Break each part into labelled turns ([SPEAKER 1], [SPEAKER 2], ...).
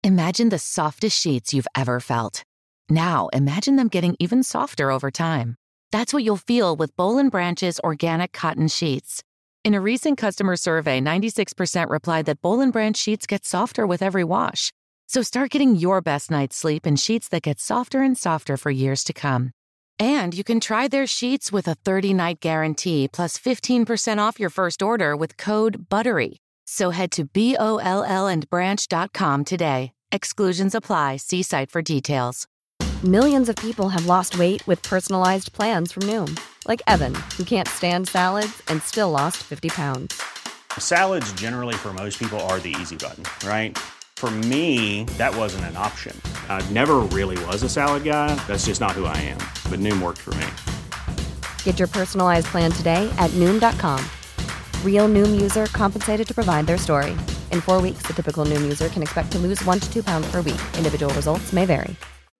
[SPEAKER 1] Imagine the softest sheets you've ever felt. Now, imagine them getting even softer over time. That's what you'll feel with Boll & Branch's organic cotton sheets. In a recent customer survey, 96% replied that Boll & Branch sheets get softer with every wash. So start getting your best night's sleep in sheets that get softer and softer for years to come. And you can try their sheets with a 30-night guarantee plus 15% off your first order with code BUTTERY. So head to BOLLandbranch.com today. Exclusions apply. See site for details.
[SPEAKER 2] Millions of people have lost weight with personalized plans from Noom. Like Evan, who can't stand salads and still lost 50 pounds.
[SPEAKER 3] Salads generally for most people are the easy button, right? For me, that wasn't an option. I never really was a salad guy. That's just not who I am. But Noom worked for me.
[SPEAKER 2] Get your personalized plan today at Noom.com. Real Noom user compensated to provide their story. In 4 weeks, the typical Noom user can expect to lose 1 to 2 pounds per week. Individual results may vary.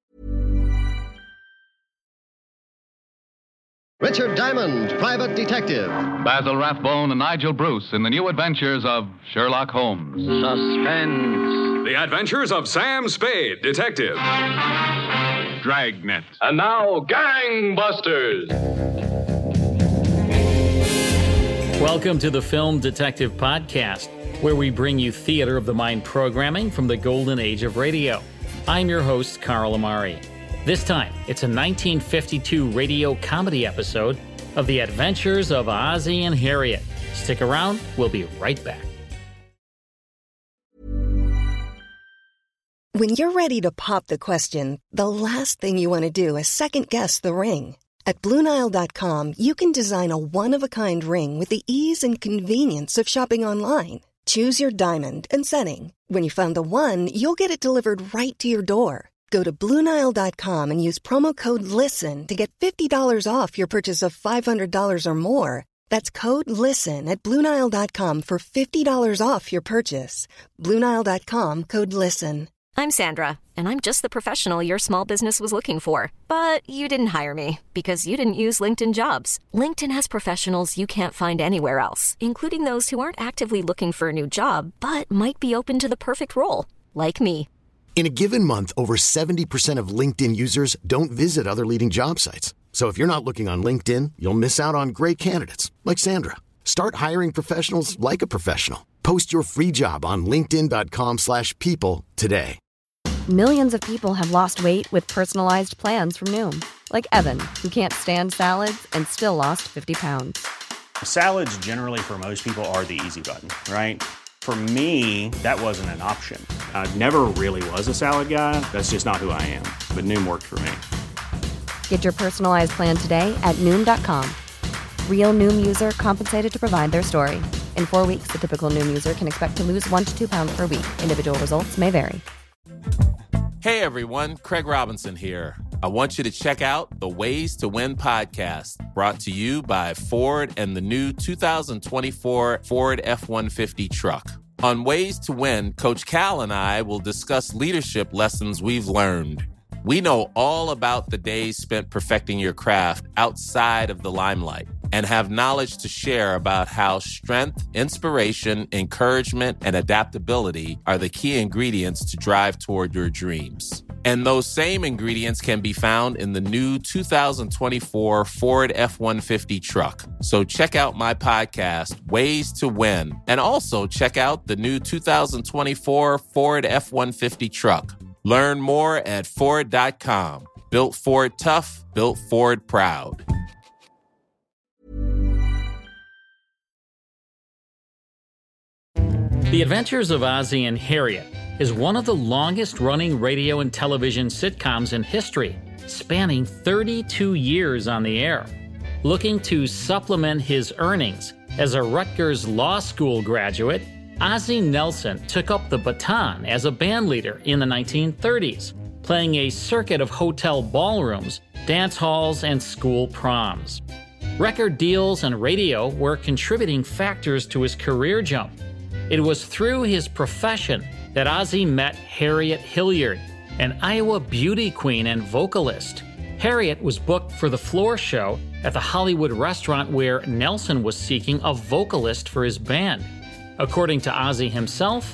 [SPEAKER 4] Richard Diamond, Private Detective.
[SPEAKER 5] Basil Rathbone and Nigel Bruce in the new adventures of Sherlock Holmes.
[SPEAKER 6] Suspense.
[SPEAKER 7] The Adventures of Sam Spade, Detective.
[SPEAKER 5] Dragnet.
[SPEAKER 6] And now, Gangbusters.
[SPEAKER 8] Welcome to the Film Detective Podcast, where we bring you theater of the mind programming from the golden age of radio. I'm your host, Carl Amari. This time, it's a 1952 radio comedy episode of The Adventures of Ozzie and Harriet. Stick around, we'll be right back.
[SPEAKER 9] When you're ready to pop the question, the last thing you want to do is second-guess the ring. At BlueNile.com, you can design a one-of-a-kind ring with the ease and convenience of shopping online. Choose your diamond and setting. When you find the one, you'll get it delivered right to your door. Go to BlueNile.com and use promo code LISTEN to get $50 off your purchase of $500 or more. That's code LISTEN at BlueNile.com for $50 off your purchase. BlueNile.com, code LISTEN.
[SPEAKER 10] I'm Sandra, and I'm just the professional your small business was looking for. But you didn't hire me because you didn't use LinkedIn Jobs. LinkedIn has professionals you can't find anywhere else, including those who aren't actively looking for a new job, but might be open to the perfect role, like me.
[SPEAKER 11] In a given month, over 70% of LinkedIn users don't visit other leading job sites. So if you're not looking on LinkedIn, you'll miss out on great candidates like Sandra. Start hiring professionals like a professional. Post your free job on linkedin.com/people today.
[SPEAKER 2] Millions of people have lost weight with personalized plans from Noom. Like Evan, who can't stand salads and still lost 50 pounds.
[SPEAKER 3] Salads generally for most people are the easy button, right? For me, that wasn't an option. I never really was a salad guy. That's just not who I am. But Noom worked for me.
[SPEAKER 2] Get your personalized plan today at Noom.com. Real Noom user compensated to provide their story. In 4 weeks, the typical Noom user can expect to lose 1 to 2 pounds per week. Individual results may vary.
[SPEAKER 12] Hey everyone, Craig Robinson here. I want you to check out the Ways to Win podcast, brought to you by Ford and the new 2024 Ford F-150 truck. On Ways to Win, Coach Cal and I will discuss leadership lessons we've learned. We know all about the days spent perfecting your craft outside of the limelight and have knowledge to share about how strength, inspiration, encouragement, and adaptability are the key ingredients to drive toward your dreams. And those same ingredients can be found in the new 2024 Ford F-150 truck. So check out my podcast, Ways to Win, and also check out the new 2024 Ford F-150 truck. Learn more at Ford.com. Built Ford tough, built Ford proud.
[SPEAKER 8] The Adventures of Ozzie and Harriet is one of the longest-running radio and television sitcoms in history, spanning 32 years on the air. Looking to supplement his earnings as a Rutgers Law School graduate, Ozzie Nelson took up the baton as a bandleader in the 1930s, playing a circuit of hotel ballrooms, dance halls, and school proms. Record deals and radio were contributing factors to his career jump. It was through his profession that Ozzie met Harriet Hilliard, an Iowa beauty queen and vocalist. Harriet was booked for the floor show at the Hollywood restaurant where Nelson was seeking a vocalist for his band. According to Ozzie himself,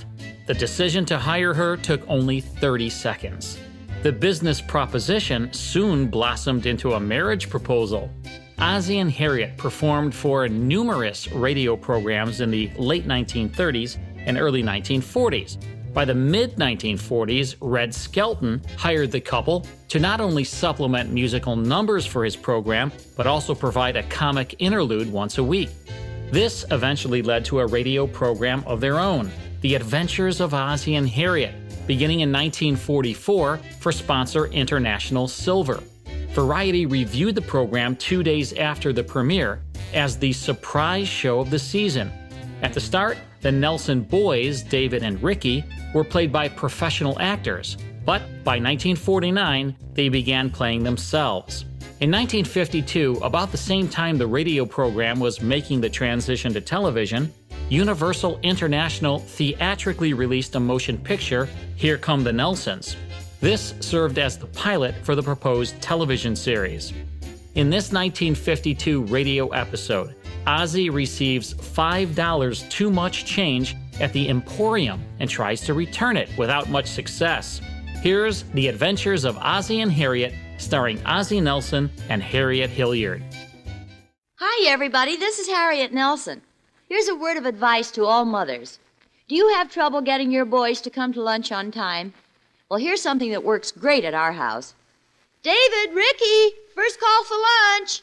[SPEAKER 8] The decision to hire her took only 30 seconds. The business proposition soon blossomed into a marriage proposal. Ozzie and Harriet performed for numerous radio programs in the late 1930s and early 1940s. By the mid-1940s, Red Skelton hired the couple to not only supplement musical numbers for his program, but also provide a comic interlude once a week. This eventually led to a radio program of their own, The Adventures of Ozzie and Harriet, beginning in 1944 for sponsor International Silver. Variety reviewed the program 2 days after the premiere as the surprise show of the season. At the start, the Nelson boys, David and Ricky, were played by professional actors, but by 1949, they began playing themselves. In 1952, about the same time the radio program was making the transition to television, Universal International theatrically released a motion picture, Here Come the Nelsons. This served as the pilot for the proposed television series. In this 1952 radio episode, Ozzie receives $5 too much change at the Emporium and tries to return it without much success. Here's The Adventures of Ozzie and Harriet, starring Ozzie Nelson and Harriet Hilliard.
[SPEAKER 13] Hi, everybody. This is Harriet Nelson. Here's a word of advice to all mothers. Do you have trouble getting your boys to come to lunch on time? Well, here's something that works great at our house. David, Ricky, first call for lunch.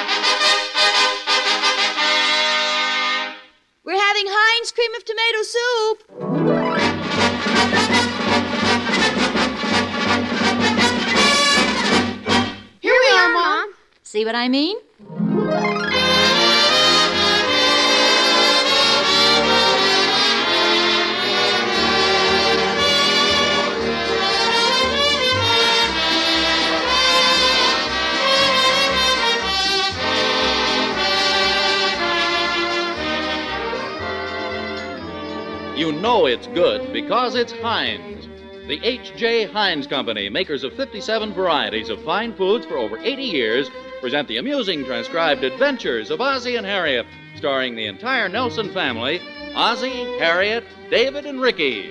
[SPEAKER 13] We're having Heinz cream of tomato soup.
[SPEAKER 14] Here we are, Mom.
[SPEAKER 13] See what I mean?
[SPEAKER 15] You know it's good because it's Heinz. The H.J. Heinz Company, makers of 57 varieties of fine foods for over 80 years, present the amusing transcribed adventures of Ozzie and Harriet, starring the entire Nelson family, Ozzie, Harriet, David, and Ricky.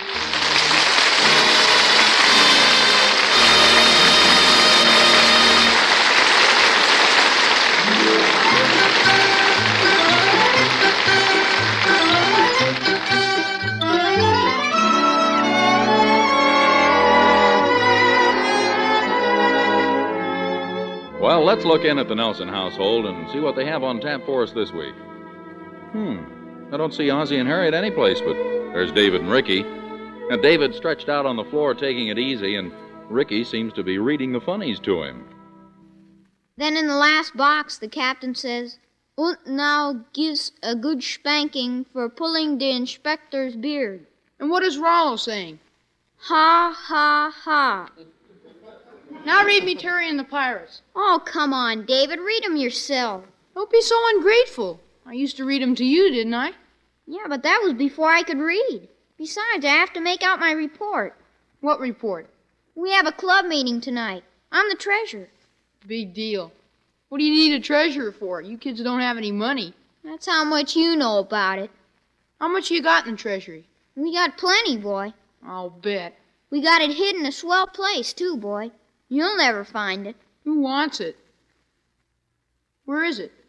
[SPEAKER 15] Well, let's look in at the Nelson household and see what they have on tap for us this week. I don't see Ozzie and Harriet anyplace, but there's David and Ricky. Now, David's stretched out on the floor taking it easy, and Ricky seems to be reading the funnies to him.
[SPEAKER 14] Then in the last box, the captain says, "Und now gives a good spanking for pulling the inspector's beard."
[SPEAKER 16] And what is Rollo saying?
[SPEAKER 14] Ha, ha, ha.
[SPEAKER 16] Now read me Terry and the Pirates.
[SPEAKER 14] Oh, come on, David. Read them yourself.
[SPEAKER 16] Don't be so ungrateful. I used to read them to you, didn't I?
[SPEAKER 14] Yeah, but that was before I could read. Besides, I have to make out my report.
[SPEAKER 16] What report?
[SPEAKER 14] We have a club meeting tonight. I'm the treasurer.
[SPEAKER 16] Big deal. What do you need a treasurer for? You kids don't have any money.
[SPEAKER 14] That's how much you know about it.
[SPEAKER 16] How much you got in the treasury?
[SPEAKER 14] We got plenty, boy.
[SPEAKER 16] I'll bet.
[SPEAKER 14] We got it hid in a swell place, too, boy. You'll never find it.
[SPEAKER 16] Who wants it? Where is it?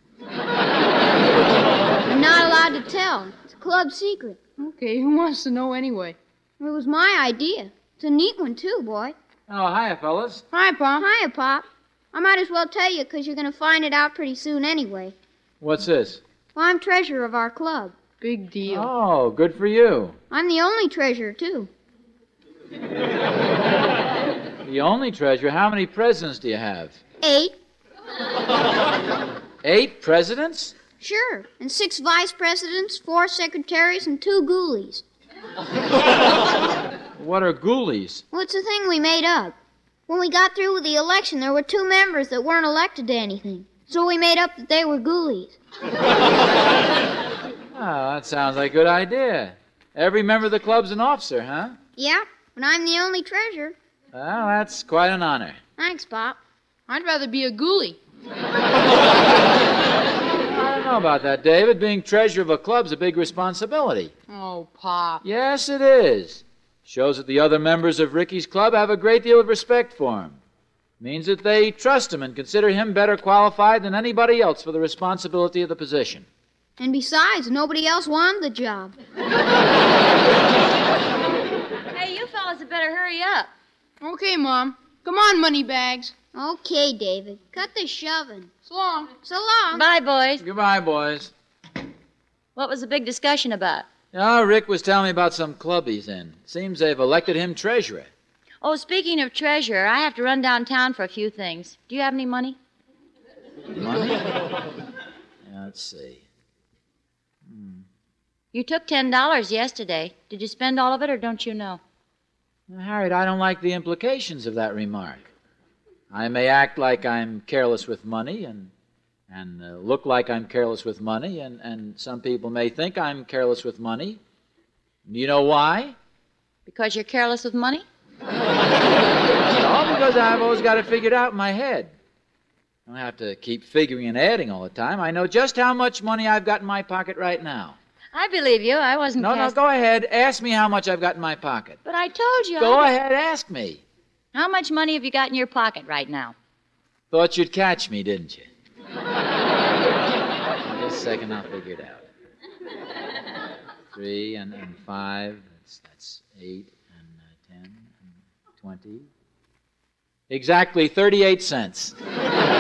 [SPEAKER 14] I'm not allowed to tell. It's a club secret.
[SPEAKER 16] Okay, who wants to know anyway?
[SPEAKER 14] It was my idea. It's a neat one, too, boy.
[SPEAKER 17] Oh, hiya, fellas.
[SPEAKER 16] Hi, Pop.
[SPEAKER 14] Hiya, Pop. I might as well tell you, 'cause you're going to find it out pretty soon anyway.
[SPEAKER 17] What's this?
[SPEAKER 14] Well, I'm treasurer of our club.
[SPEAKER 16] Big deal.
[SPEAKER 17] Oh, good for you.
[SPEAKER 14] I'm the only treasurer, too.
[SPEAKER 17] The only treasurer? How many presidents do you have?
[SPEAKER 14] 8.
[SPEAKER 17] 8 presidents?
[SPEAKER 14] Sure. And 6 vice presidents, 4 secretaries, and 2 ghoulies.
[SPEAKER 17] What are ghoulies?
[SPEAKER 14] Well, it's a thing we made up. When we got through with the election, there were 2 members that weren't elected to anything. So we made up that they were ghoulies.
[SPEAKER 17] Oh, that sounds like a good idea. Every member of the club's an officer, huh?
[SPEAKER 14] Yeah, but I'm the only treasurer.
[SPEAKER 17] Well, that's quite an honor.
[SPEAKER 14] Thanks, Pop.
[SPEAKER 16] I'd rather be a ghoulie.
[SPEAKER 17] I don't How about that, David? Being treasurer of a club's a big responsibility.
[SPEAKER 16] Oh, Pop.
[SPEAKER 17] Yes, it is. Shows that the other members of Ricky's club have a great deal of respect for him. Means that they trust him and consider him better qualified than anybody else for the responsibility of the position.
[SPEAKER 14] And besides, nobody else wanted the job.
[SPEAKER 13] Hey, you fellas had better hurry up.
[SPEAKER 16] Okay, Mom. Come on, Moneybags.
[SPEAKER 14] Okay, David. Cut the shoving.
[SPEAKER 16] So long.
[SPEAKER 14] So long.
[SPEAKER 13] Bye, boys.
[SPEAKER 17] Goodbye, boys.
[SPEAKER 13] What was the big discussion about?
[SPEAKER 17] Rick was telling me about some club he's in. Seems they've elected him treasurer.
[SPEAKER 13] Oh, speaking of treasurer, I have to run downtown for a few things. Do you have any money?
[SPEAKER 17] Money? Let's see.
[SPEAKER 13] You took $10 yesterday. Did you spend all of it, or don't you know?
[SPEAKER 17] Now, Harriet, I don't like the implications of that remark. I may act like I'm careless with money and look like I'm careless with money, and some people may think I'm careless with money. Do you know why?
[SPEAKER 13] Because you're careless with money?
[SPEAKER 17] No, because I've always got it figured out in my head. I don't have to keep figuring and adding all the time. I know just how much money I've got in my pocket right now.
[SPEAKER 13] I believe you. I wasn't
[SPEAKER 17] No, go ahead. Ask me how much I've got in my pocket.
[SPEAKER 13] But I told you.
[SPEAKER 17] Go ahead, ask me.
[SPEAKER 13] How much money have you got in your pocket right now?
[SPEAKER 17] Thought you'd catch me, didn't you? Just a second, I'll figure it out. 3 and 5, that's 8 and 10 and 20. Exactly 38 cents.
[SPEAKER 13] Is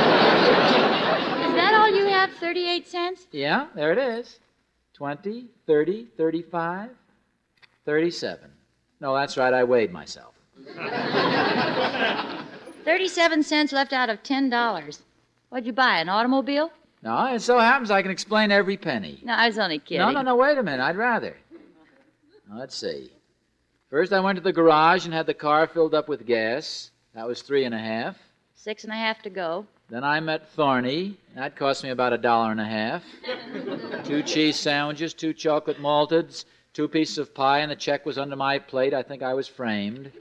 [SPEAKER 13] that all you have, 38 cents?
[SPEAKER 17] Yeah, there it is. 20, 30, 35, 37. No, that's right, I weighed myself.
[SPEAKER 13] 37 cents left out of $10. What'd you buy, an automobile?
[SPEAKER 17] No, it so happens I can explain every penny.
[SPEAKER 13] No, I was only kidding.
[SPEAKER 17] No, wait a minute, I'd rather. Now, let's see. First, I went to the garage and had the car filled up with gas. That was 3.50.
[SPEAKER 13] 6.50 to go.
[SPEAKER 17] Then I met Thorny. That cost me about $1.50. 2 cheese sandwiches, 2 chocolate malteds, 2 pieces of pie, and the check was under my plate. I think I was framed.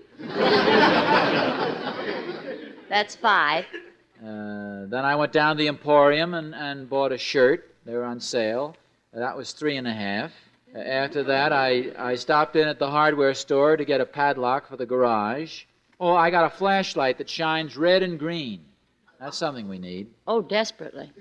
[SPEAKER 13] That's 5.
[SPEAKER 17] Then I went down to the Emporium and bought a shirt. They were on sale. That was 3.50. After that, I stopped in at the hardware store to get a padlock for the garage. Oh, I got a flashlight that shines red and green. That's something we need.
[SPEAKER 13] Oh, desperately.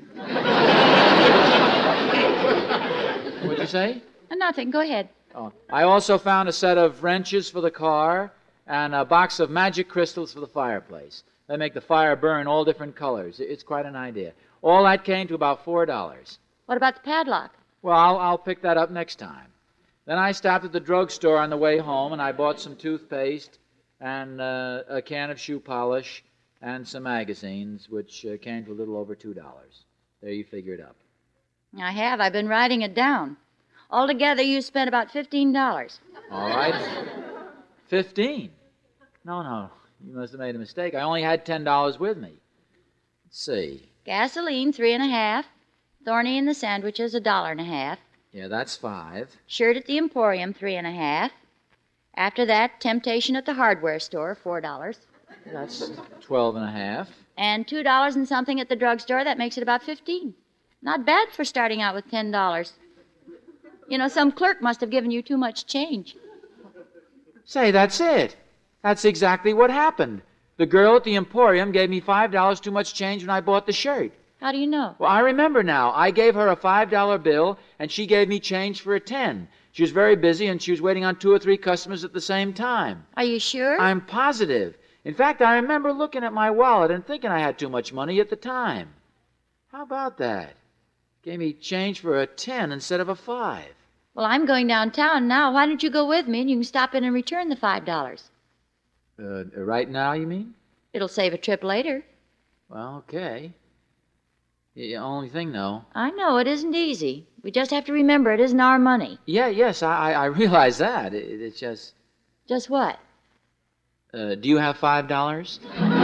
[SPEAKER 17] What'd you say?
[SPEAKER 13] Nothing. Go ahead.
[SPEAKER 17] Oh, I also found a set of wrenches for the car and a box of magic crystals for the fireplace. They make the fire burn all different colors. It's quite an idea. All that came to about $4.
[SPEAKER 13] What about the padlock?
[SPEAKER 17] Well, I'll pick that up next time. Then I stopped at the drugstore on the way home, and I bought some toothpaste and a can of shoe polish and some magazines, which came to a little over $2. There, you figure it up.
[SPEAKER 13] I have. I've been writing it down. Altogether, you spent about $15.
[SPEAKER 17] All right. 15? No. You must have made a mistake. I only had $10 with me. Let's see.
[SPEAKER 13] Gasoline, 3.50. Thorny and the sandwiches, $1.50.
[SPEAKER 17] Yeah, that's 5.
[SPEAKER 13] Shirt at the Emporium, 3.50. After that, temptation at the hardware store, $4.
[SPEAKER 17] That's 12.50.
[SPEAKER 13] And $2 and something at the drugstore. That makes it about 15. Not bad for starting out with $10. You know, some clerk must have given you too much change.
[SPEAKER 17] Say, that's it. That's exactly what happened. The girl at the Emporium gave me $5 too much change when I bought the shirt.
[SPEAKER 13] How do you know?
[SPEAKER 17] Well, I remember now. I gave her a $5 bill, and she gave me change for a 10. She was very busy, and she was waiting on 2 or 3 customers at the same time.
[SPEAKER 13] Are you sure?
[SPEAKER 17] I'm positive. In fact, I remember looking at my wallet and thinking I had too much money at the time. How about that? Gave me change for a 10 instead of a 5.
[SPEAKER 13] Well, I'm going downtown now. Why don't you go with me, and you can stop in and return the $5?
[SPEAKER 17] Right now, you mean?
[SPEAKER 13] It'll save a trip later.
[SPEAKER 17] Well, okay. The only thing, though...
[SPEAKER 13] I know, it isn't easy. We just have to remember it isn't our money.
[SPEAKER 17] Yes, I realize that. It's just...
[SPEAKER 13] Just what?
[SPEAKER 17] Do you have $5?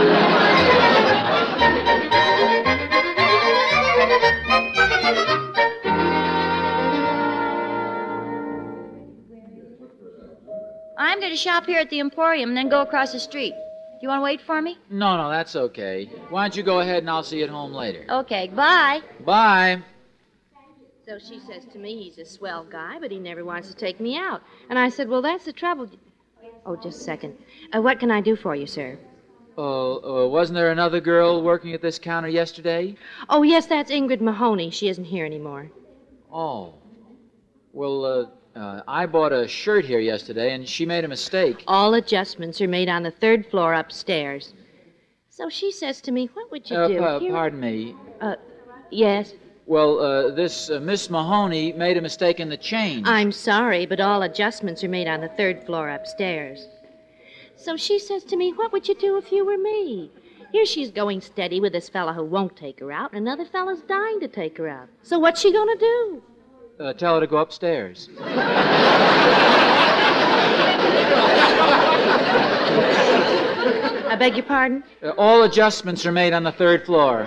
[SPEAKER 13] I'm going to shop here at the Emporium and then go across the street. Do you want to wait for me?
[SPEAKER 17] No, that's okay. Why don't you go ahead and I'll see you at home later.
[SPEAKER 13] Okay, bye.
[SPEAKER 17] Bye.
[SPEAKER 18] So she says to me, he's a swell guy, but he never wants to take me out. And I said, well, that's the trouble. Oh, just a second. What can I do for you, sir?
[SPEAKER 17] Wasn't there another girl working at this counter yesterday?
[SPEAKER 18] Oh, yes, that's Ingrid Mahoney. She isn't here anymore.
[SPEAKER 17] Oh. Well, I bought a shirt here yesterday, and she made a mistake.
[SPEAKER 18] All adjustments are made on the 3rd floor upstairs. So she says to me, what would you do?
[SPEAKER 17] Pardon me.
[SPEAKER 18] Yes?
[SPEAKER 17] Well, this Miss Mahoney made a mistake in the change.
[SPEAKER 18] I'm sorry, but all adjustments are made on the 3rd floor upstairs. So she says to me, what would you do if you were me? Here she's going steady with this fella who won't take her out, and another fella's dying to take her out. So what's she going to do?
[SPEAKER 17] Tell her to go upstairs.
[SPEAKER 18] I beg your pardon?
[SPEAKER 17] All adjustments are made on the 3rd floor.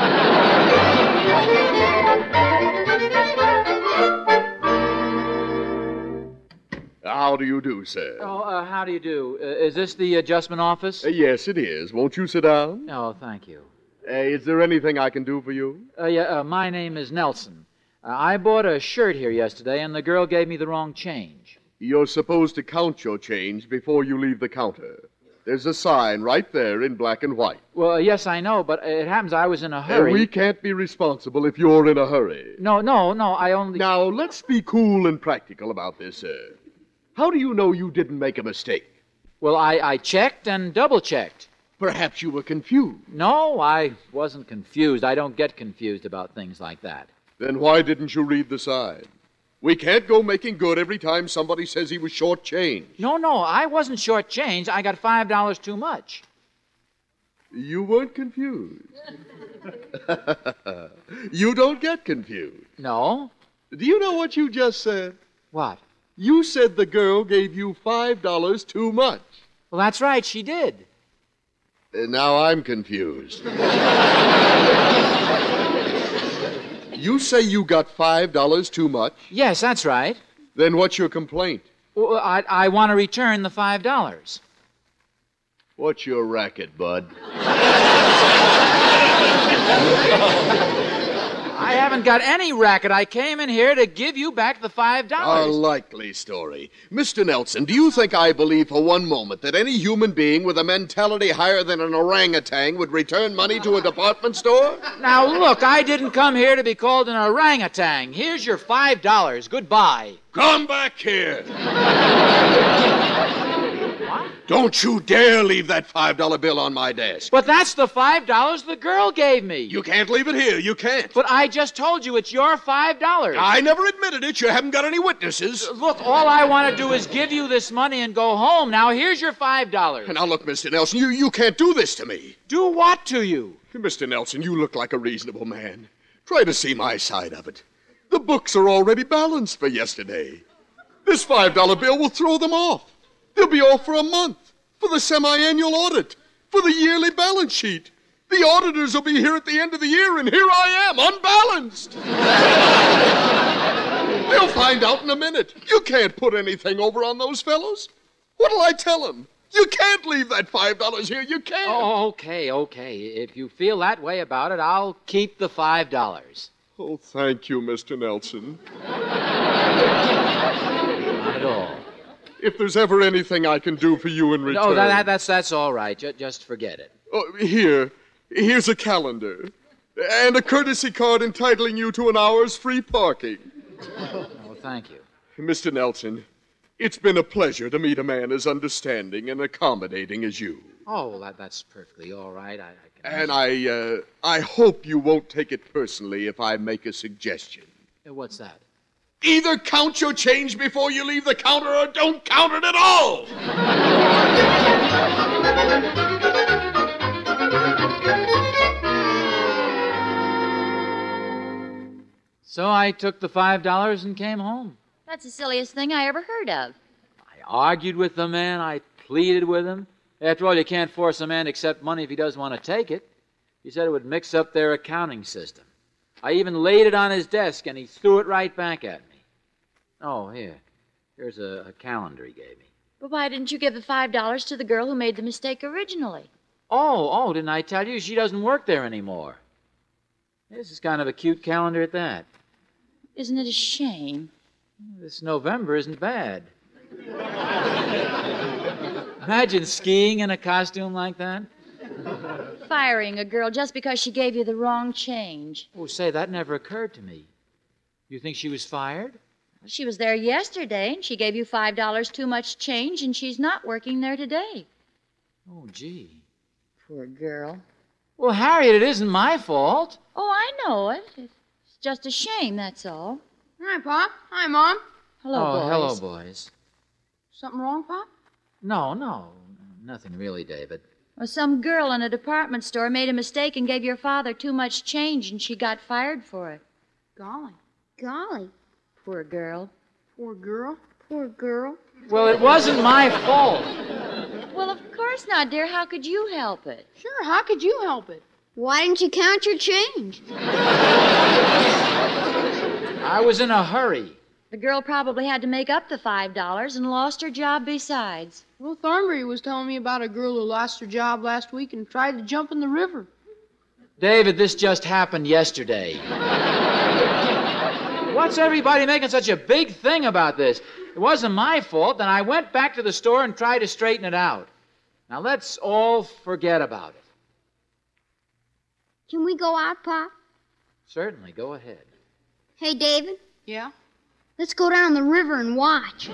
[SPEAKER 19] How do you do, sir?
[SPEAKER 17] Oh, how do you do? Is this the adjustment office?
[SPEAKER 19] Yes, it is. Won't you sit down?
[SPEAKER 17] Oh, thank you.
[SPEAKER 19] Is there anything I can do for you?
[SPEAKER 17] My name is Nelson. I bought a shirt here yesterday, and the girl gave me the wrong change.
[SPEAKER 19] You're supposed to count your change before you leave the counter. There's a sign right there in black and white.
[SPEAKER 17] Well, yes, I know, but it happens I was in a hurry.
[SPEAKER 19] We can't be responsible if you're in a hurry.
[SPEAKER 17] No, I only...
[SPEAKER 19] Now, let's be cool and practical about this, sir. How do you know you didn't make a mistake?
[SPEAKER 17] Well, I checked and double-checked.
[SPEAKER 19] Perhaps you were confused.
[SPEAKER 17] No, I wasn't confused. I don't get confused about things like that.
[SPEAKER 19] Then why didn't you read the sign? We can't go making good every time somebody says he was short-changed.
[SPEAKER 17] No, I wasn't short-changed. I got $5 too much.
[SPEAKER 19] You weren't confused. You don't get confused.
[SPEAKER 17] No.
[SPEAKER 19] Do you know what you just said?
[SPEAKER 17] What?
[SPEAKER 19] You said the girl gave you $5 too much.
[SPEAKER 17] Well, that's right, she did.
[SPEAKER 19] Now I'm confused. You say you got $5 too much?
[SPEAKER 17] Yes, that's right.
[SPEAKER 19] Then what's your complaint?
[SPEAKER 17] Well, I want to return the $5.
[SPEAKER 19] What's your racket, bud?
[SPEAKER 17] I haven't got any racket. I came in here to give you back the $5.
[SPEAKER 19] A likely story. Mr. Nelson, do you think I believe for one moment that any human being with a mentality higher than an orangutan would return money to a department store?
[SPEAKER 17] Now, look, I didn't come here to be called an orangutan. Here's your $5. Goodbye.
[SPEAKER 19] Come back here. Don't you dare leave that $5 bill on my desk.
[SPEAKER 17] But that's the $5 the girl gave me.
[SPEAKER 19] You can't leave it here. You can't.
[SPEAKER 17] But I just told you it's your $5.
[SPEAKER 19] I never admitted it. You haven't got any witnesses.
[SPEAKER 17] Look, all I want to do is give you this money and go home. Now, here's your $5.
[SPEAKER 19] Now, look, Mr. Nelson, you can't do this to me.
[SPEAKER 17] Do what to you?
[SPEAKER 19] Mr. Nelson, you look like a reasonable man. Try to see my side of it. The books are already balanced for yesterday. This $5 bill will throw them off. They'll be off for a month, for the semi-annual audit, for the yearly balance sheet. The auditors will be here at the end of the year, and here I am, unbalanced. They'll find out in a minute. You can't put anything over on those fellows. What'll I tell them? You can't leave that $5 here. You can't.
[SPEAKER 17] Oh, okay. If you feel that way about it, I'll keep the $5.
[SPEAKER 19] Oh, thank you, Mr. Nelson.
[SPEAKER 17] Not at all.
[SPEAKER 19] If there's ever anything I can do for you in return...
[SPEAKER 17] No, that's all right. Just forget it.
[SPEAKER 19] Oh, here's a calendar. And a courtesy card entitling you to an hour's free parking.
[SPEAKER 17] Oh, thank you.
[SPEAKER 19] Mr. Nelson, it's been a pleasure to meet a man as understanding and accommodating as you.
[SPEAKER 17] Oh, that's perfectly all right.
[SPEAKER 19] And I hope you won't take it personally if I make a suggestion.
[SPEAKER 17] What's that?
[SPEAKER 19] Either count your change before you leave the counter or don't count it at all!
[SPEAKER 17] So I took the $5 and came home.
[SPEAKER 13] That's the silliest thing I ever heard of.
[SPEAKER 17] I argued with the man. I pleaded with him. After all, you can't force a man to accept money if he doesn't want to take it. He said it would mix up their accounting system. I even laid it on his desk, and he threw it right back at me. Oh, here's a calendar he gave me.
[SPEAKER 13] But why didn't you give the $5 to the girl who made the mistake originally?
[SPEAKER 17] Oh, didn't I tell you? She doesn't work there anymore. This is kind of a cute calendar at that.
[SPEAKER 13] Isn't it a shame?
[SPEAKER 17] This November isn't bad. Imagine skiing in a costume like that.
[SPEAKER 13] Firing a girl just because she gave you the wrong change.
[SPEAKER 17] Oh, say, that never occurred to me. You think she was fired?
[SPEAKER 13] She was there yesterday, and she gave you $5 too much change, and she's not working there today.
[SPEAKER 17] Oh, gee.
[SPEAKER 13] Poor girl.
[SPEAKER 17] Well, Harriet, it isn't my fault.
[SPEAKER 13] Oh, I know it. It's just a shame, that's all.
[SPEAKER 16] Hi, Pop. Hi, Mom.
[SPEAKER 13] Hello, boys.
[SPEAKER 17] Hello, boys.
[SPEAKER 16] Something wrong, Pop?
[SPEAKER 17] No, nothing really, David.
[SPEAKER 13] Well, some girl in a department store made a mistake and gave your father too much change, and she got fired for it.
[SPEAKER 16] Golly.
[SPEAKER 14] Golly.
[SPEAKER 13] Poor girl.
[SPEAKER 16] Poor girl.
[SPEAKER 14] Poor girl.
[SPEAKER 17] Well, it wasn't my fault.
[SPEAKER 13] Well, of course not, dear. How could you help it?
[SPEAKER 16] Sure, how could you help it?
[SPEAKER 14] Why didn't you count your change?
[SPEAKER 17] I was in a hurry.
[SPEAKER 13] The girl probably had to make up the $5 and lost her job besides.
[SPEAKER 16] Well, Thornbury was telling me about a girl who lost her job last week and tried to jump in the river.
[SPEAKER 17] David, this just happened yesterday. What's everybody making such a big thing about this? It wasn't my fault, and I went back to the store and tried to straighten it out. Now, let's all forget about it.
[SPEAKER 14] Can we go out, Pop?
[SPEAKER 17] Certainly, go ahead.
[SPEAKER 14] Hey, David.
[SPEAKER 16] Yeah?
[SPEAKER 14] Let's go down the river and watch.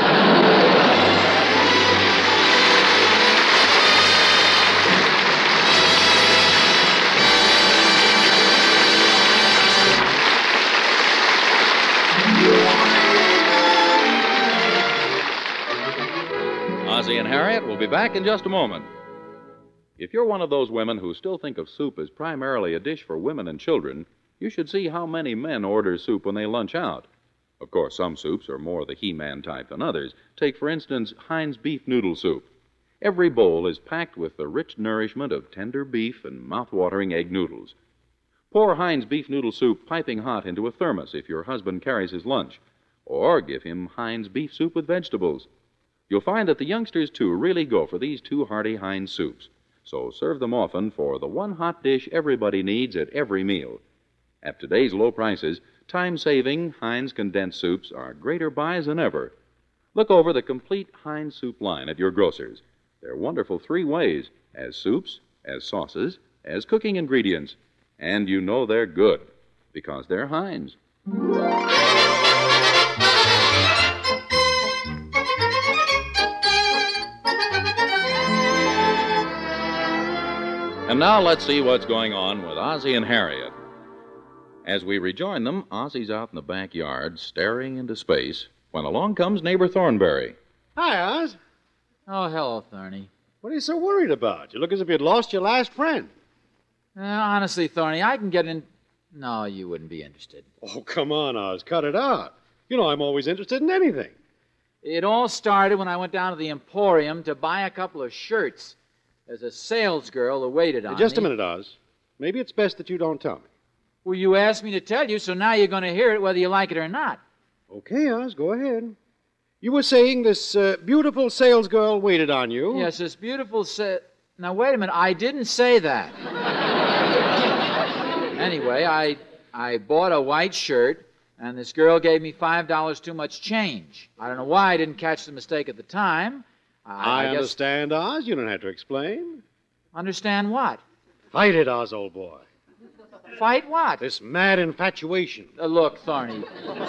[SPEAKER 15] Ozzie and Harriet will be back in just a moment. If you're one of those women who still think of soup as primarily a dish for women and children, you should see how many men order soup when they lunch out. Of course, some soups are more the He-Man type than others. Take, for instance, Heinz beef noodle soup. Every bowl is packed with the rich nourishment of tender beef and mouth-watering egg noodles. Pour Heinz beef noodle soup piping hot into a thermos if your husband carries his lunch, or give him Heinz beef soup with vegetables. You'll find that the youngsters, too, really go for these two hearty Heinz soups. So serve them often for the one hot dish everybody needs at every meal. At today's low prices, time-saving Heinz condensed soups are greater buys than ever. Look over the complete Heinz soup line at your grocer's. They're wonderful three ways: as soups, as sauces, as cooking ingredients. And you know they're good, because they're Heinz. And now let's see what's going on with Ozzie and Harriet. As we rejoin them, Ozzie's out in the backyard, staring into space, when along comes neighbor Thornberry.
[SPEAKER 20] Hi, Oz.
[SPEAKER 17] Oh, hello, Thorny.
[SPEAKER 20] What are you so worried about? You look as if you'd lost your last friend.
[SPEAKER 17] Honestly, Thorny, I can get in... No, you wouldn't be interested.
[SPEAKER 20] Oh, come on, Oz. Cut it out. You know I'm always interested in anything.
[SPEAKER 17] It all started when I went down to the Emporium to buy a couple of shirts. There's a salesgirl who waited on me.
[SPEAKER 20] Just a minute, Oz. Maybe it's best that you don't tell me.
[SPEAKER 17] Well, you asked me to tell you, so now you're going to hear it whether you like it or not.
[SPEAKER 20] Okay, Oz, go ahead. You were saying this beautiful salesgirl waited on you.
[SPEAKER 17] Yes, this beautiful Now, wait a minute. I didn't say that. Anyway, I bought a white shirt, and this girl gave me $5 too much change. I don't know why I didn't catch the mistake at the time.
[SPEAKER 20] I understand, Oz. You don't have to explain.
[SPEAKER 17] Understand what?
[SPEAKER 20] Fight it, Oz, old boy.
[SPEAKER 17] Fight what?
[SPEAKER 20] This mad infatuation.
[SPEAKER 17] Look, Thorny.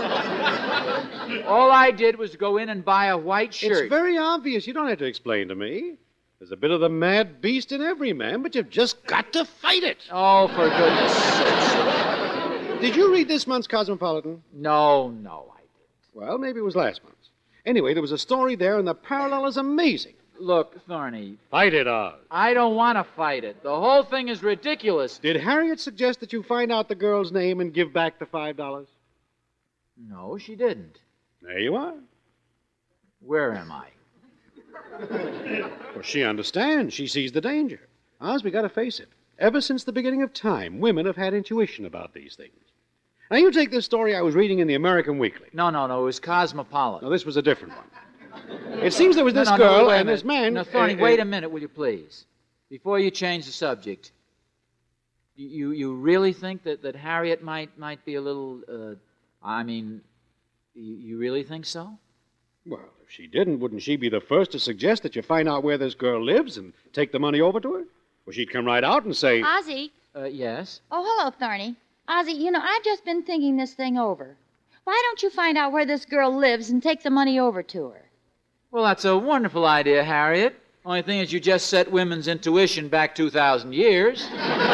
[SPEAKER 17] All I did was go in and buy a white shirt.
[SPEAKER 20] It's very obvious. You don't have to explain to me. There's a bit of the mad beast in every man, but you've just got to fight it.
[SPEAKER 17] Oh, for goodness sakes.
[SPEAKER 20] Did you read this month's Cosmopolitan?
[SPEAKER 17] No, I didn't.
[SPEAKER 20] Well, maybe it was last month's. Anyway, there was a story there, and the parallel is amazing.
[SPEAKER 17] Look, Thorny.
[SPEAKER 20] Fight it, Oz.
[SPEAKER 17] I don't want to fight it. The whole thing is ridiculous.
[SPEAKER 20] Did Harriet suggest that you find out the girl's name and give back the $5?
[SPEAKER 17] No, she didn't.
[SPEAKER 20] There you are.
[SPEAKER 17] Where am I?
[SPEAKER 20] Well, she understands. She sees the danger. Oz, we got to face it. Ever since the beginning of time, women have had intuition about these things. Now, you take this story I was reading in the American Weekly.
[SPEAKER 17] No, it was Cosmopolitan.
[SPEAKER 20] No, this was a different one. It seems there was this girl and this man...
[SPEAKER 17] Now, Thorny, wait a minute, will you please? Before you change the subject, you really think that Harriet might be a little I mean, you really think so?
[SPEAKER 20] Well, if she didn't, wouldn't she be the first to suggest that you find out where this girl lives and take the money over to her? Well, she'd come right out and say...
[SPEAKER 13] Ozzie.
[SPEAKER 17] Yes?
[SPEAKER 13] Oh, hello, Thorny. Ozzie, I've just been thinking this thing over. Why don't you find out where this girl lives and take the money over to her?
[SPEAKER 17] Well, that's a wonderful idea, Harriet. Only thing is you just set women's intuition back 2,000 years.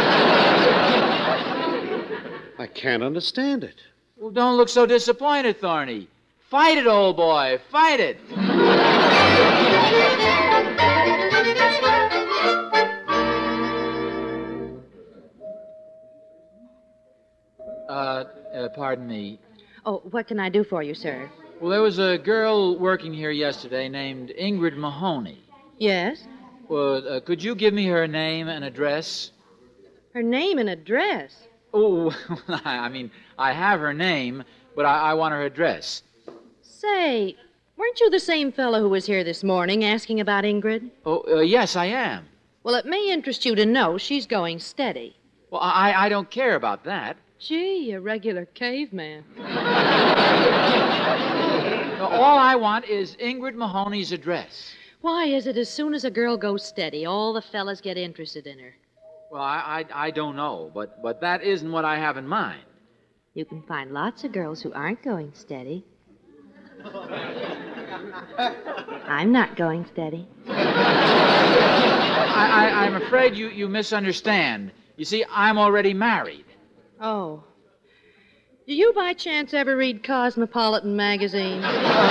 [SPEAKER 20] I can't understand it.
[SPEAKER 17] Well, don't look so disappointed, Thorny. Fight it, old boy. Fight it. Pardon me.
[SPEAKER 18] Oh, what can I do for you, sir?
[SPEAKER 17] Well, there was a girl working here yesterday named Ingrid Mahoney.
[SPEAKER 18] Yes?
[SPEAKER 17] Well, could you give me her name and address?
[SPEAKER 18] Her name and address?
[SPEAKER 17] Oh, I mean, I have her name, but I want her address.
[SPEAKER 18] Say, weren't you the same fellow who was here this morning asking about Ingrid?
[SPEAKER 17] Oh, yes, I am.
[SPEAKER 18] Well, it may interest you to know she's going steady.
[SPEAKER 17] Well, I don't care about that.
[SPEAKER 18] Gee, a regular caveman.
[SPEAKER 17] All I want is Ingrid Mahoney's address.
[SPEAKER 18] Why is it as soon as a girl goes steady, all the fellas get interested in her?
[SPEAKER 17] Well, I don't know, but that isn't what I have in mind.
[SPEAKER 18] You can find lots of girls who aren't going steady. I'm not going steady.
[SPEAKER 17] I'm afraid you misunderstand. You see, I'm already married.
[SPEAKER 18] Oh. Do you by chance ever read Cosmopolitan magazine?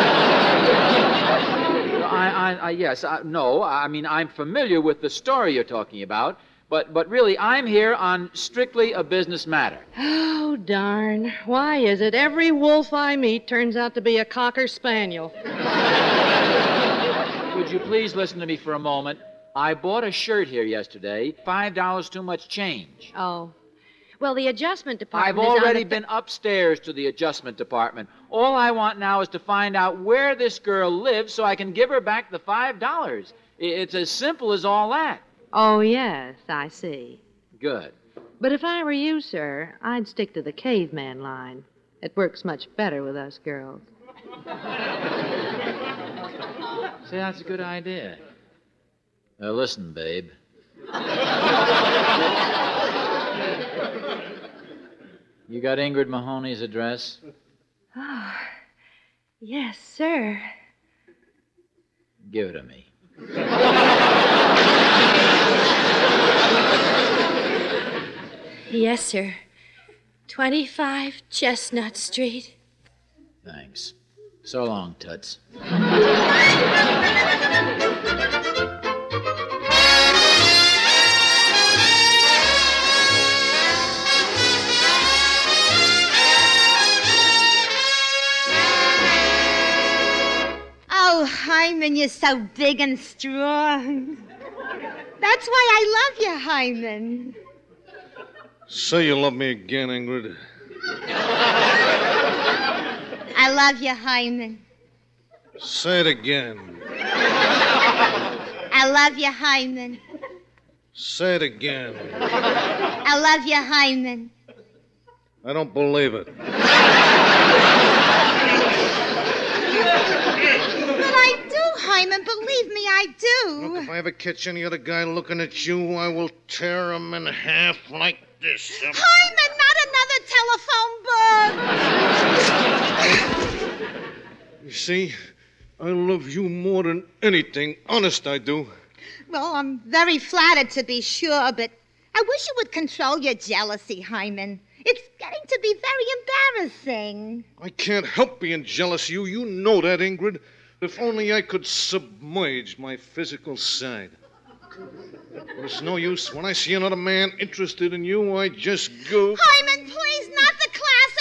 [SPEAKER 17] Yes, no. I mean, I'm familiar with the story you're talking about, but really, I'm here on strictly a business matter.
[SPEAKER 18] Oh, darn. Why is it every wolf I meet turns out to be a Cocker Spaniel?
[SPEAKER 17] Would you please listen to me for a moment? I bought a shirt here yesterday. $5 too much change.
[SPEAKER 18] Oh. Well, the adjustment department
[SPEAKER 17] I've already been upstairs to the adjustment department. All I want now is to find out where this girl lives so I can give her back the $5. It's as simple as all that.
[SPEAKER 18] Oh, yes, I see.
[SPEAKER 17] Good.
[SPEAKER 18] But if I were you, sir, I'd stick to the caveman line. It works much better with us girls.
[SPEAKER 17] See, that's a good idea. Listen, babe. You got Ingrid Mahoney's address?
[SPEAKER 18] Oh, yes, sir.
[SPEAKER 17] Give it to me.
[SPEAKER 18] Yes, sir. 25 Chestnut Street.
[SPEAKER 17] Thanks. So long, Toots.
[SPEAKER 21] Oh, Hyman, you're so big and strong. That's why I love you, Hyman.
[SPEAKER 22] Say you love me again, Ingrid.
[SPEAKER 21] I love you, Hyman.
[SPEAKER 22] Say it again.
[SPEAKER 21] I love you, Hyman.
[SPEAKER 22] Say it again.
[SPEAKER 21] I love you, Hyman.
[SPEAKER 22] I don't believe it.
[SPEAKER 21] But I do, Hyman. Believe me, I do.
[SPEAKER 22] Look, if I ever catch any other guy looking at you, I will tear him in half like this.
[SPEAKER 21] Hyman, not another telephone book.
[SPEAKER 22] You see, I love you more than anything. Honest, I do.
[SPEAKER 21] Well, I'm very flattered to be sure, but I wish you would control your jealousy, Hyman. It's getting to be very embarrassing.
[SPEAKER 22] I can't help being jealous of you. You know that, Ingrid. If only I could submerge my physical side. But it's no use. When I see another man interested in you, I just go...
[SPEAKER 21] Hyman, please, not the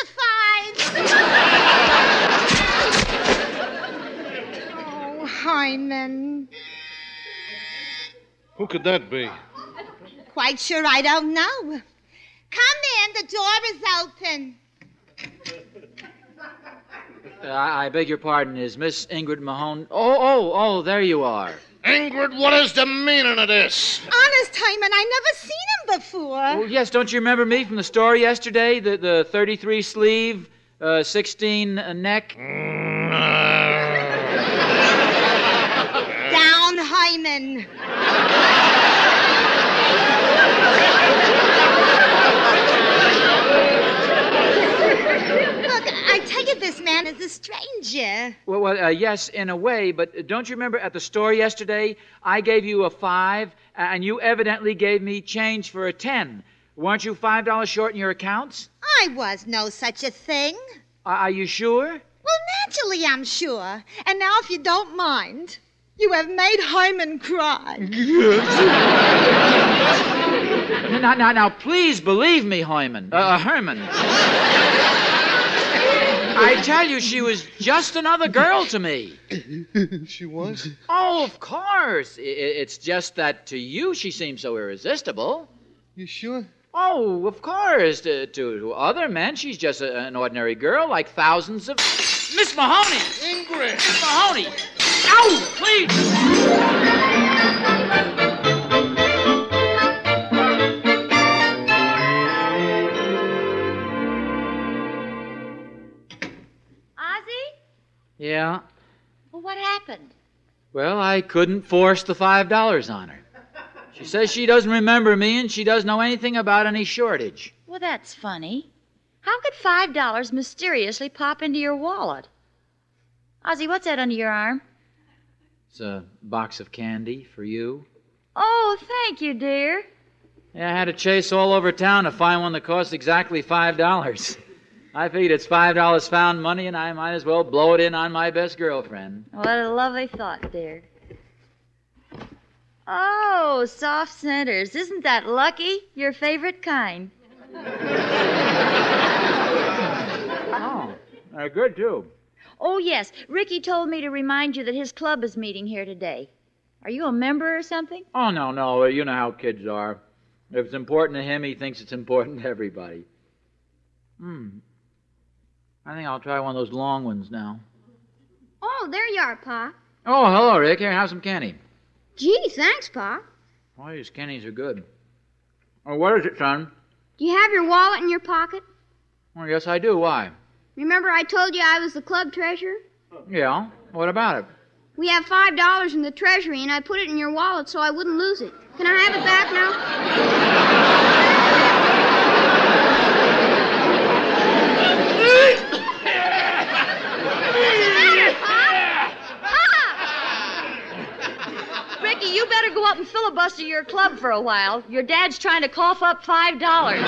[SPEAKER 21] classifieds. Oh, Hyman.
[SPEAKER 22] Who could that be?
[SPEAKER 21] Quite sure I don't know. Come in, the door is open.
[SPEAKER 17] I beg your pardon. Is Miss Ingrid Mahoney... Oh, there you are.
[SPEAKER 22] Ingrid, what is the meaning of this?
[SPEAKER 21] Honest, Hyman, I never seen him before.
[SPEAKER 17] Oh, yes, don't you remember me from the store yesterday? The 33 sleeve, 16 neck.
[SPEAKER 21] Down, Hyman. Look, I take it this man is a stranger.
[SPEAKER 17] Well, yes, in a way, but don't you remember at the store yesterday, I gave you a 5, and you evidently gave me change for a 10. Weren't you $5 short in your accounts?
[SPEAKER 21] I was no such a thing.
[SPEAKER 17] Are you sure?
[SPEAKER 21] Well, naturally I'm sure. And now, if you don't mind, you have made Hyman cry.
[SPEAKER 17] Now, please believe me, Herman. I tell you, she was just another girl to me.
[SPEAKER 22] She was?
[SPEAKER 17] Oh, of course. It's just that to you she seems so irresistible.
[SPEAKER 22] You sure?
[SPEAKER 17] Oh, of course. To other men, she's just an ordinary girl like thousands of... Miss Mahoney!
[SPEAKER 22] Ingrid!
[SPEAKER 17] Miss Mahoney! Ow! Please! Yeah?
[SPEAKER 13] Well, what happened?
[SPEAKER 17] Well, I couldn't force the $5 on her. She says she doesn't remember me and she doesn't know anything about any shortage.
[SPEAKER 13] Well, that's funny. How could $5 mysteriously pop into your wallet? Ozzie, what's that under your arm?
[SPEAKER 17] It's a box of candy for you.
[SPEAKER 13] Oh, thank you, dear.
[SPEAKER 17] Yeah, I had to chase all over town to find one that cost exactly $5. I figured it's $5 found money, and I might as well blow it in on my best girlfriend.
[SPEAKER 13] What a lovely thought, dear. Oh, soft centers. Isn't that lucky? Your favorite kind.
[SPEAKER 17] Oh, they're good, too.
[SPEAKER 13] Oh, yes. Ricky told me to remind you that his club is meeting here today. Are you a member or something?
[SPEAKER 17] Oh, no. You know how kids are. If it's important to him, he thinks it's important to everybody. I think I'll try one of those long ones now.
[SPEAKER 14] Oh, there you are, Pa.
[SPEAKER 17] Oh, hello, Rick. Here, have some candy.
[SPEAKER 14] Gee, thanks, Pa.
[SPEAKER 17] Oh, these candies are good. Oh, what is it, son?
[SPEAKER 14] Do you have your wallet in your pocket?
[SPEAKER 17] Oh, yes, I do. Why?
[SPEAKER 14] Remember I told you I was the club treasurer?
[SPEAKER 17] Yeah. What about it?
[SPEAKER 14] We have $5 in the treasury, and I put it in your wallet so I wouldn't lose it. Can I have it back now?
[SPEAKER 13] Ricky, you better go up and filibuster your club for a while. Your dad's trying to cough up $5.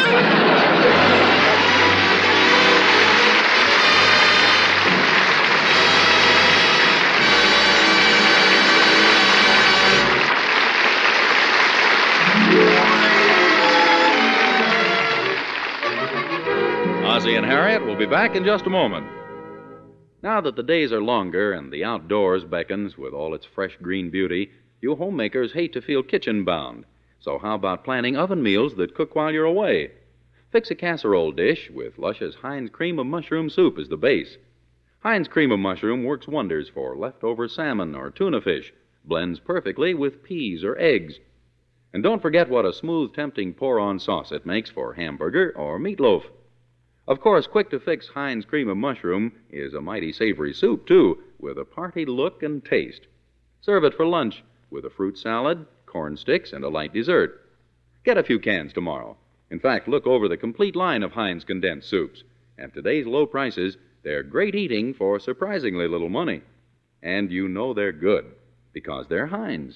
[SPEAKER 1] Ozzie and Harriet will be back in just a moment. Now that the days are longer and the outdoors beckons with all its fresh green beauty, you homemakers hate to feel kitchen-bound. So how about planning oven meals that cook while you're away? Fix a casserole dish with luscious Heinz Cream of Mushroom soup as the base. Heinz Cream of Mushroom works wonders for leftover salmon or tuna fish, blends perfectly with peas or eggs. And don't forget what a smooth, tempting pour-on sauce it makes for hamburger or meatloaf. Of course, quick-to-fix Heinz Cream of Mushroom is a mighty savory soup, too, with a party look and taste. Serve it for lunch with a fruit salad, corn sticks, and a light dessert. Get a few cans tomorrow. In fact, look over the complete line of Heinz condensed soups. At today's low prices, they're great eating for surprisingly little money. And you know they're good, because they're Heinz.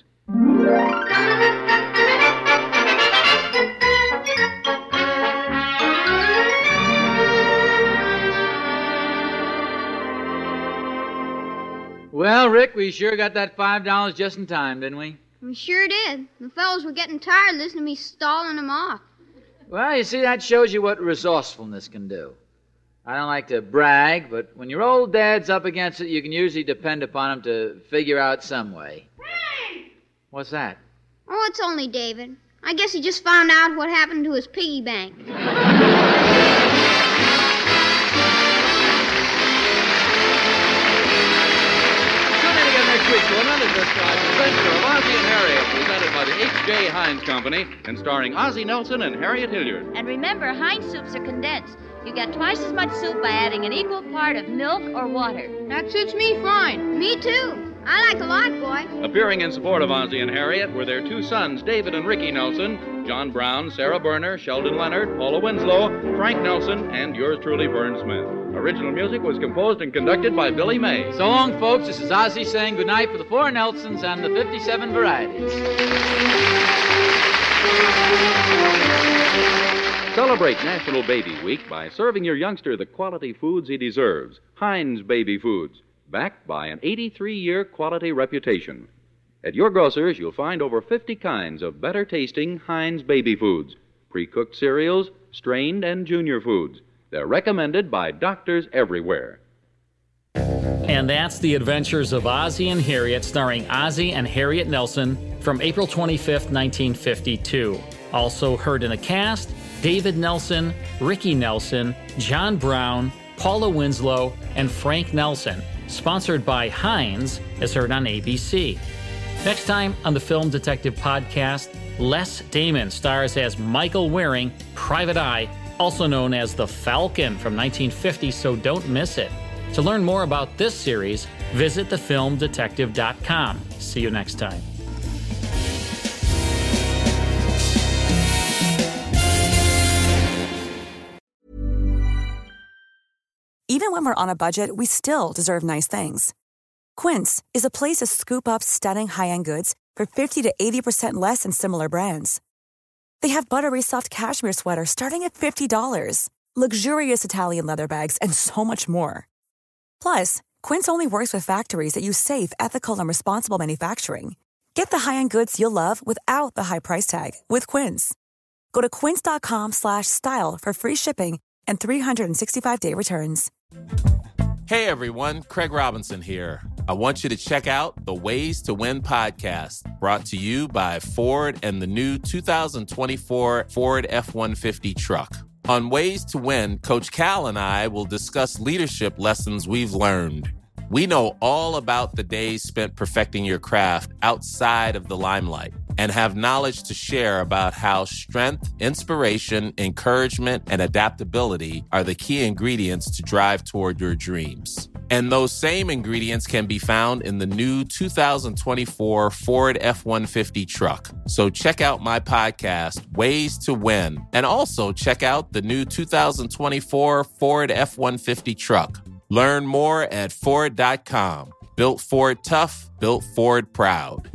[SPEAKER 17] Well, Rick, we sure got that $5 just in time, didn't we?
[SPEAKER 14] We sure did. The fellows were getting tired listening to me stalling them off.
[SPEAKER 17] Well, you see, that shows you what resourcefulness can do. I don't like to brag, but when your old dad's up against it, you can usually depend upon him to figure out some way. What's that?
[SPEAKER 14] Oh, it's only David. I guess he just found out what happened to his piggy bank.
[SPEAKER 1] Next week to another described adventure of Ozzie and Harriet, presented by the H.J. Heinz Company and starring Ozzie Nelson and Harriet Hilliard.
[SPEAKER 13] And remember, Heinz soups are condensed. You get twice as much soup by adding an equal part of milk or water.
[SPEAKER 16] That suits me fine.
[SPEAKER 14] Me too. I like a lot, boy.
[SPEAKER 1] Appearing in support of Ozzie and Harriet were their two sons, David and Ricky Nelson, John Brown, Sarah Berner, Sheldon Leonard, Paula Winslow, Frank Nelson, and yours truly, Vern Smith. Original music was composed and conducted by Billy May.
[SPEAKER 17] So long, folks. This is Ozzie saying goodnight for the 4 Nelsons and the 57 varieties.
[SPEAKER 1] Celebrate National Baby Week by serving your youngster the quality foods he deserves. Heinz Baby Foods, backed by an 83-year quality reputation. At your grocer's, you'll find over 50 kinds of better-tasting Heinz Baby Foods, pre-cooked cereals, strained and junior foods. They're recommended by doctors everywhere.
[SPEAKER 8] And that's The Adventures of Ozzie and Harriet, starring Ozzie and Harriet Nelson, from April 25th, 1952. Also heard in the cast, David Nelson, Ricky Nelson, John Brown, Paula Winslow, and Frank Nelson. Sponsored by Heinz, as heard on ABC. Next time on the Film Detective Podcast, Les Damon stars as Michael Waring, Private Eye, also known as the Falcon from 1950, so don't miss it. To learn more about this series, visit thefilmdetective.com. See you next time.
[SPEAKER 4] Even when we're on a budget, we still deserve nice things. Quince is a place to scoop up stunning high-end goods for 50 to 80% less than similar brands. They have buttery soft cashmere sweaters starting at $50, luxurious Italian leather bags, and so much more. Plus, Quince only works with factories that use safe, ethical, and responsible manufacturing. Get the high-end goods you'll love without the high price tag with Quince. Go to quince.com/style for free shipping and 365-day returns.
[SPEAKER 12] Hey everyone, Craig Robinson here. I want you to check out the Ways to Win podcast, brought to you by Ford and the new 2024 Ford F-150 truck. On Ways to Win, Coach Cal and I will discuss leadership lessons we've learned. We know all about the days spent perfecting your craft outside of the limelight and have knowledge to share about how strength, inspiration, encouragement, and adaptability are the key ingredients to drive toward your dreams. And those same ingredients can be found in the new 2024 Ford F-150 truck. So check out my podcast, Ways to Win, and also check out the new 2024 Ford F-150 truck. Learn more at Ford.com. Built Ford tough, built Ford proud.